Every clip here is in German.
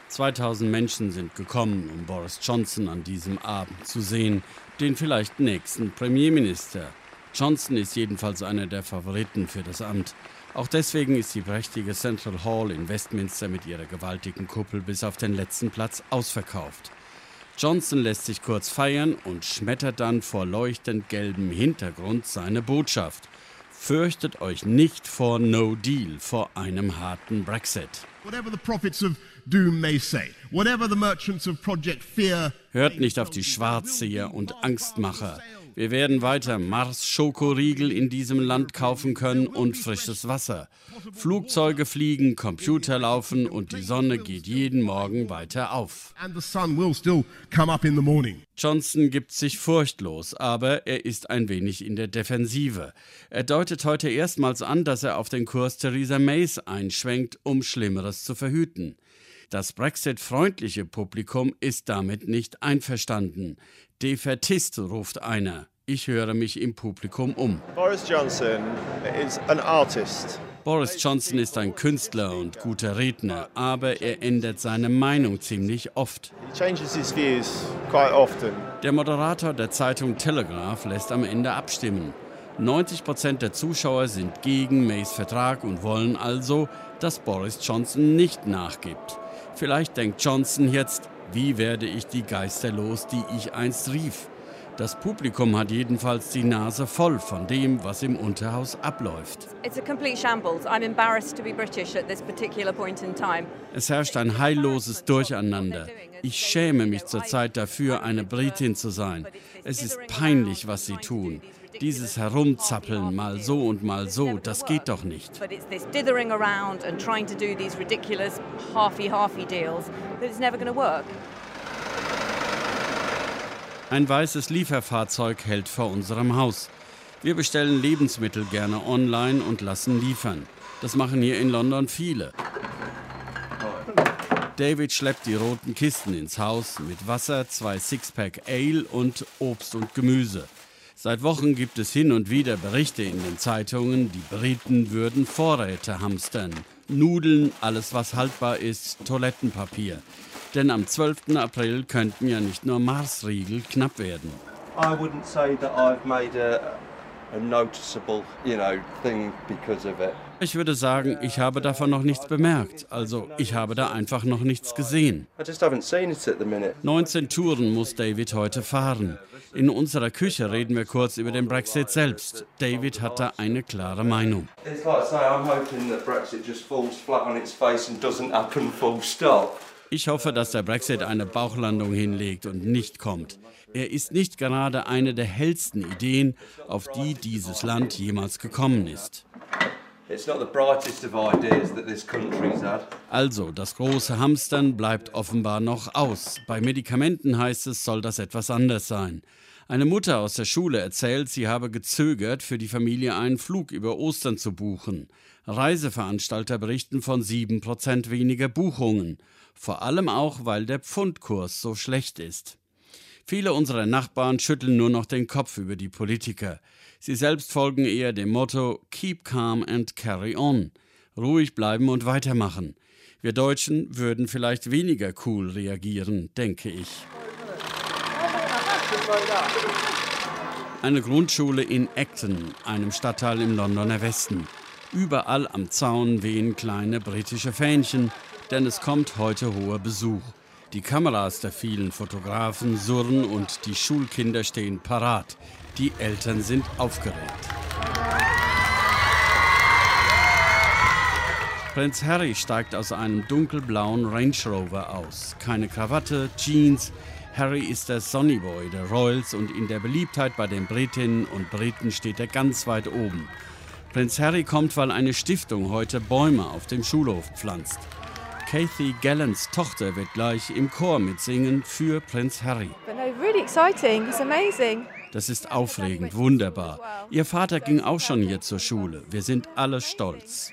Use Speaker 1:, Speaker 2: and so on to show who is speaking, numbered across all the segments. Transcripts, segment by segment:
Speaker 1: 2000 Menschen sind gekommen, um Boris Johnson an diesem Abend zu sehen, den vielleicht nächsten Premierminister. Johnson ist jedenfalls einer der Favoriten für das Amt. Auch deswegen ist die prächtige Central Hall in Westminster mit ihrer gewaltigen Kuppel bis auf den letzten Platz ausverkauft. Johnson lässt sich kurz feiern und schmettert dann vor leuchtend gelbem Hintergrund seine Botschaft. Fürchtet euch nicht vor No Deal, vor einem harten Brexit. Hört nicht auf die Schwarzseher und Angstmacher. Wir werden weiter Mars-Schokoriegel in diesem Land kaufen können und frisches Wasser. Flugzeuge fliegen, Computer laufen und die Sonne geht jeden Morgen weiter auf. Johnson gibt sich furchtlos, aber er ist ein wenig in der Defensive. Er deutet heute erstmals an, dass er auf den Kurs Theresa Mays einschwenkt, um Schlimmeres zu verhüten. Das Brexit-freundliche Publikum ist damit nicht einverstanden. Defaitist, ruft einer. Ich höre mich im Publikum um.
Speaker 2: Boris Johnson is an artist.
Speaker 1: Boris Johnson ist ein Künstler und guter Redner, aber er ändert seine Meinung ziemlich oft.
Speaker 2: He changes his views quite often.
Speaker 1: Der Moderator der Zeitung Telegraph lässt am Ende abstimmen. 90% der Zuschauer sind gegen Mays Vertrag und wollen also, dass Boris Johnson nicht nachgibt. Vielleicht denkt Johnson jetzt, wie werde ich die Geister los, die ich einst rief? Das Publikum hat jedenfalls die Nase voll von dem, was im Unterhaus abläuft. Es herrscht ein heilloses Durcheinander. Ich schäme mich zurzeit dafür, eine Britin zu sein. Es ist peinlich, was sie tun. Dieses Herumzappeln, mal so und mal so, das geht doch nicht. Ein weißes Lieferfahrzeug hält vor unserem Haus. Wir bestellen Lebensmittel gerne online und lassen liefern. Das machen hier in London viele. David schleppt die roten Kisten ins Haus mit Wasser, 2 Sixpack Ale und Obst und Gemüse. Seit Wochen gibt es hin und wieder Berichte in den Zeitungen, die Briten würden Vorräte hamstern. Nudeln, alles was haltbar ist, Toilettenpapier. Denn am 12. April könnten ja nicht nur Marsriegel knapp werden.
Speaker 3: I wouldn't say that I've made a noticeable, thing because of it.
Speaker 1: Ich würde sagen, ich habe davon noch nichts bemerkt. Also, ich habe da einfach noch nichts gesehen. 19 Touren muss David heute fahren. In unserer Küche reden wir kurz über den Brexit selbst. David hat da eine klare Meinung. Ich hoffe, dass der Brexit eine Bauchlandung hinlegt und nicht kommt. Er ist nicht gerade eine der hellsten Ideen, auf die dieses Land jemals gekommen ist. Also, das große Hamstern bleibt offenbar noch aus. Bei Medikamenten heißt es, soll das etwas anders sein. Eine Mutter aus der Schule erzählt, sie habe gezögert, für die Familie einen Flug über Ostern zu buchen. Reiseveranstalter berichten von 7% weniger Buchungen. Vor allem auch, weil der Pfundkurs so schlecht ist. Viele unserer Nachbarn schütteln nur noch den Kopf über die Politiker. Sie selbst folgen eher dem Motto Keep calm and carry on. Ruhig bleiben und weitermachen. Wir Deutschen würden vielleicht weniger cool reagieren, denke ich. Eine Grundschule in Acton, einem Stadtteil im Londoner Westen. Überall am Zaun wehen kleine britische Fähnchen, denn es kommt heute hoher Besuch. Die Kameras der vielen Fotografen surren und die Schulkinder stehen parat. Die Eltern sind aufgeregt. Prinz Harry steigt aus einem dunkelblauen Range Rover aus. Keine Krawatte, Jeans. Harry ist der Sonnyboy der Royals und in der Beliebtheit bei den Britinnen und Briten steht er ganz weit oben. Prinz Harry kommt, weil eine Stiftung heute Bäume auf dem Schulhof pflanzt. Kathy Gallants Tochter wird gleich im Chor mitsingen für Prinz Harry. Das ist aufregend, wunderbar. Ihr Vater ging auch schon hier zur Schule. Wir sind alle stolz.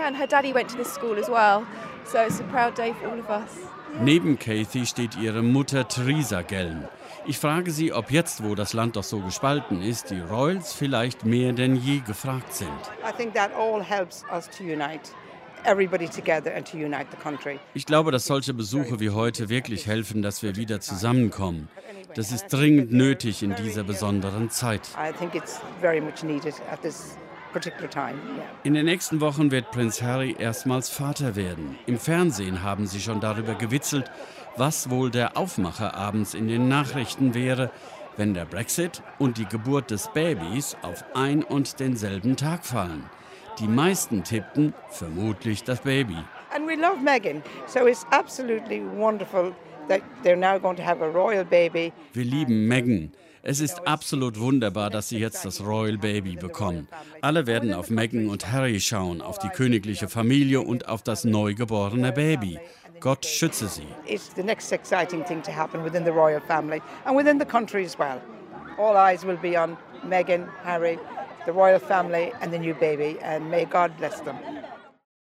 Speaker 1: Neben Kathy steht ihre Mutter Theresa Gallen. Ich frage sie, ob jetzt, wo das Land doch so gespalten ist, die Royals vielleicht mehr denn je gefragt sind.
Speaker 4: I think that all helps us to unite. everybody together and to unite the country.
Speaker 1: Ich glaube, dass solche Besuche wie heute wirklich helfen, dass wir wieder zusammenkommen. Das ist dringend nötig in dieser besonderen Zeit.
Speaker 4: I think it's very much needed at this particular time. Yeah.
Speaker 1: In den nächsten Wochen wird Prinz Harry erstmals Vater werden. Im Fernsehen haben sie schon darüber gewitzelt, was wohl der Aufmacher abends in den Nachrichten wäre, wenn der Brexit und die Geburt des Babys auf ein und denselben Tag fallen. Die meisten tippten vermutlich das Baby.
Speaker 4: And we love Meghan, so it's absolutely wonderful that they're now going to have a royal baby.
Speaker 1: Wir lieben Meghan. Es ist absolut wunderbar, dass sie jetzt das Royal Baby bekommen. Alle werden auf Meghan und Harry schauen, auf die königliche Familie und auf das neugeborene Baby. Gott schütze sie.
Speaker 4: It's the next exciting thing to happen within the royal family and within the country as well. All eyes will be on Meghan, Harry, the royal family and the new baby, and may God bless them.